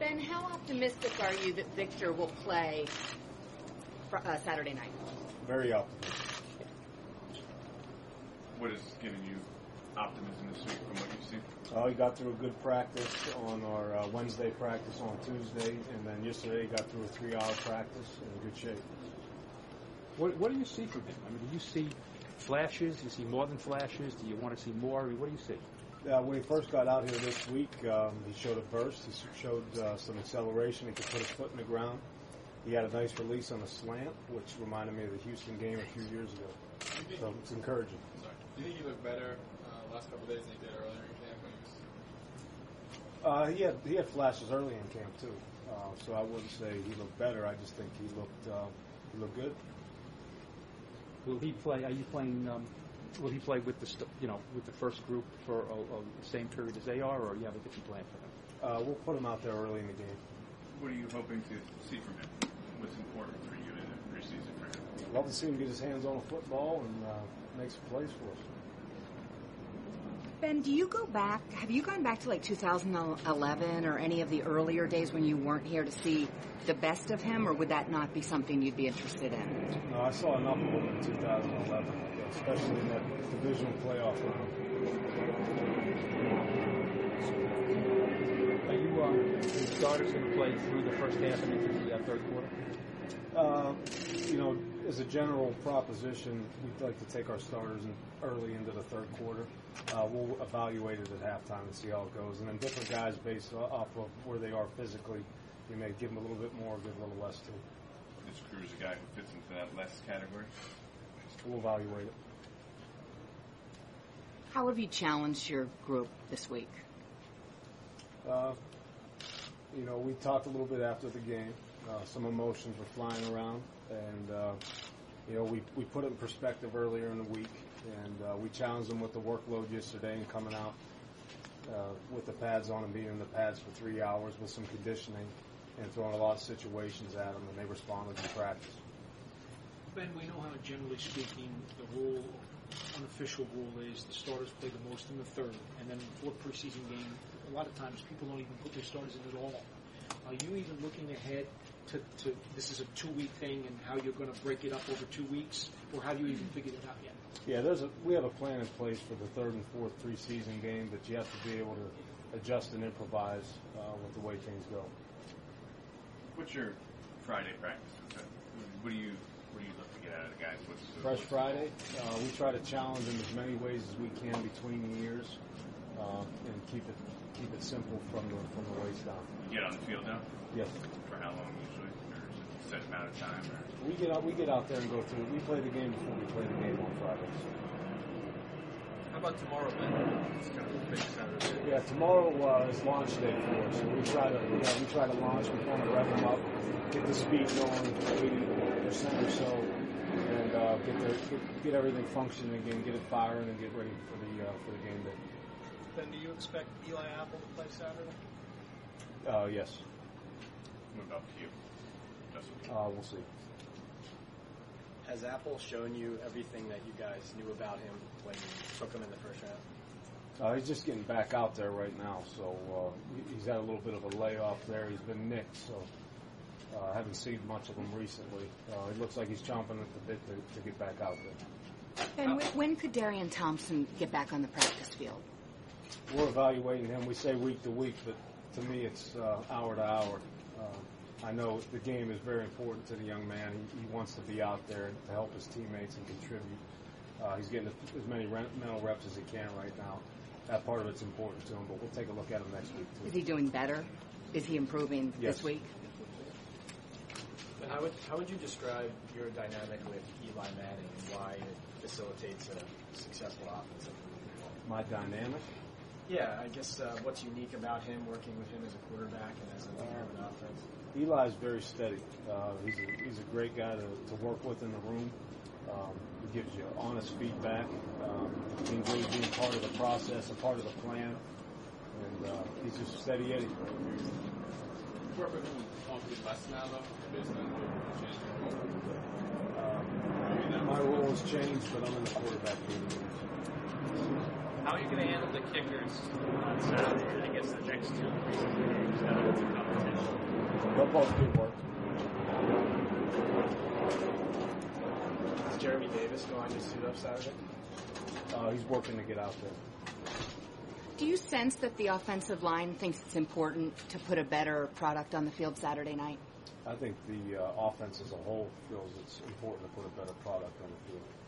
Ben, how optimistic are you that Victor will play Saturday night? Very optimistic. What is giving you optimism this week from what you've seen? He got through a good practice on our Wednesday practice on Tuesday, and then yesterday he got through a 3-hour practice in good shape. What do you see from him? I mean, do you see flashes? Do you see more than flashes? Do you want to see more? I mean, what do you see? When he first got out here this week, he showed a burst. He showed some acceleration. He could put his foot in the ground. He had a nice release on a slant, which reminded me of the Houston game a few years ago. So it's encouraging. Do you think he looked better last couple of days than he did earlier in camp when he had flashes early in camp too. So I wouldn't say he looked better. I just think he looked good. Will he play? Are you playing? Will he play with the first group for the same period as they are, or you have a different plan for him? We'll put him out there early in the game. What are you hoping to see from him? What's important for you in the preseason for him? Love to see him get his hands on a football and make some plays for us. Ben, have you gone back to like 2011 or any of the earlier days when you weren't here to see the best of him, or would that not be something you'd be interested in? No, I saw enough of him in 2011, especially in that divisional playoff round. Are the starters going to play through the first half and into the third quarter? As a general proposition, we'd like to take our starters early into the third quarter. We'll evaluate it at halftime and see how it goes. And then different guys, based off of where they are physically, you may give them a little bit more, give a little less too. Is Cruz a guy who fits into that less category? We'll evaluate it. How have you challenged your group this week? We talked a little bit after the game. Some emotions were flying around, and we put it in perspective earlier in the week, and we challenged them with the workload yesterday and coming out with the pads on and being in the pads for 3 hours with some conditioning and throwing a lot of situations at them, and they responded in practice. Ben, we know how, generally speaking, the rule, unofficial rule is the starters play the most in the third, and then before preseason game, a lot of times people don't even put their starters in at all. Are you even looking ahead to this is a 2-week thing and how you're going to break it up over 2 weeks, or have you even figured it out yet? Yeah, we have a plan in place for the third and fourth preseason game, but you have to be able to adjust and improvise with the way things go. What's your Friday practice? What do you look to get out of the guys? Fresh Friday, we try to challenge them as many ways as we can between the years, and keep it simple from the waist down. You get on the field now? Yes. For how long usually? Or is it a set amount of time? Or? We get out there and go through. We play the game before we play the game on Fridays. How about tomorrow, Ben? It's kind of a big Saturday. Yeah, tomorrow is launch day for us. So we try to launch. We want to rev them up, get the speed going 80% or so, and get everything functioning again, get it firing, and get ready for the game day. Ben, do you expect Eli Apple to play Saturday? Yes. What about you, Justin? We'll see. Has Apple shown you everything that you guys knew about him when you took him in the first round? He's just getting back out there right now, so he's had a little bit of a layoff there. He's been nicked, so I haven't seen much of him recently. It looks like he's chomping at the bit to get back out there. And when could Darian Thompson get back on the practice field? We're evaluating him. We say week to week, but to me it's hour to hour. I know the game is very important to the young man. He wants to be out there to help his teammates and contribute. He's getting as many mental reps as he can right now. That part of it's important to him, but we'll take a look at him next week, too. Is he doing better? Is he improving this week? How would you describe your dynamic with Eli Manning and why it facilitates a successful offensive movement? My dynamic? Yeah, I guess what's unique about him, working with him as a quarterback and as a leader of an offense? Eli's very steady. He's a great guy to work with in the room. He gives you honest feedback. He enjoys being part of the process, a part of the plan. And he's just steady Eddie. Work with him a less now, though? My role has changed, but I'm in the quarterback meeting. How are you going to handle the kickers on Saturday? I guess the next 2 preseason games, it's a competition. They'll both get work. Does Jeremy Davis go on your suit up Saturday? He's working to get out there. Do you sense that the offensive line thinks it's important to put a better product on the field Saturday night? I think the offense as a whole feels it's important to put a better product on the field.